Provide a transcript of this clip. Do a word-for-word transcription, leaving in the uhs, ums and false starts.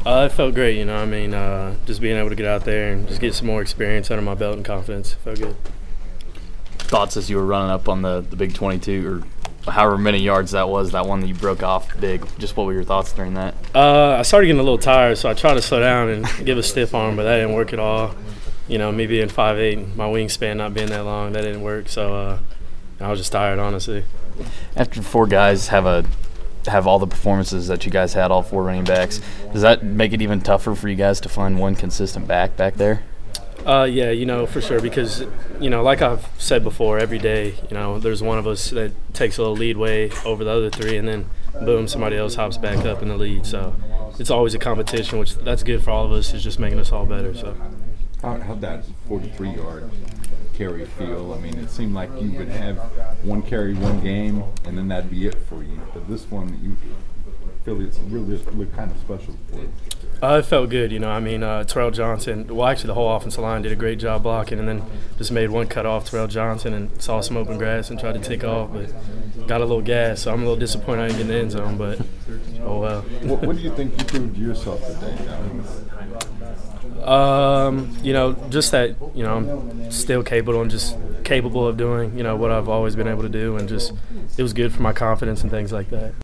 Uh, it felt great, you know. I mean, uh, just being able to get out there and just get some more experience under my belt and confidence. It felt good. Thoughts as you were running up on the, the big twenty-two, or however many yards that was, that one that you broke off big. Just what were your thoughts during that? Uh, I started getting a little tired, so I tried to slow down and give a stiff arm, but that didn't work at all. You know, me being five eight and my wingspan not being that long, that didn't work. So uh, I was just tired, honestly. After four guys have a have all the performances that you guys had, all four running backs, does that make it even tougher for you guys to find one consistent back back there? Uh, yeah, you know, for sure, because, you know, like I've said before, every day, you know, there's one of us that takes a little lead way over the other three, and then, boom, somebody else hops back up in the lead. So it's always a competition, which that's good for all of us. It's just making us all better. So How, how'd that forty-three-yard carry feel? I mean, it seemed like you would have one carry one game, and then that'd be it for you. But this one, you feel it's really looked kind of special for you. Uh, it felt good, you know. I mean, uh, Terrell Johnson, well, actually the whole offensive line did a great job blocking, and then just made one cut off Terrell Johnson and saw some open grass and tried to take off, but got a little gas. So I'm a little disappointed I didn't get in the end zone, but oh well. What, what do you think you proved to yourself today? Um, you know, just that, you know, I'm still capable and just capable of doing, you know, what I've always been able to do, and just it was good for my confidence and things like that.